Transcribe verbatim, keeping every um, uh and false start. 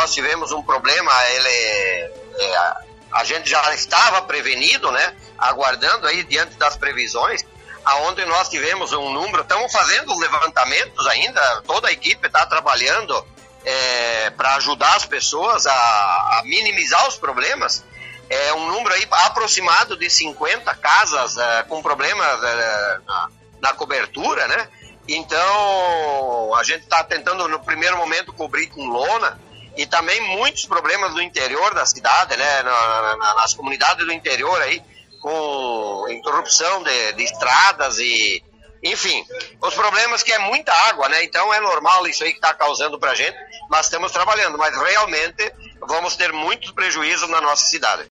nós tivemos um problema, ele, é, a gente já estava prevenido, né, aguardando aí diante das previsões, aonde nós tivemos um número, estamos fazendo levantamentos ainda, toda a equipe está trabalhando é, para ajudar as pessoas a, a minimizar os problemas. É um número aí aproximado de cinquenta casas é, com problemas é, na, na cobertura, né? Então, a gente está tentando, no primeiro momento, cobrir com lona, e também muitos problemas do interior da cidade, né? Na, na, nas comunidades do interior aí, com interrupção de, de estradas e, enfim, os problemas que é muita água, né? Então é normal isso aí que está causando pra gente, mas estamos trabalhando, mas realmente vamos ter muitos prejuízos na nossa cidade.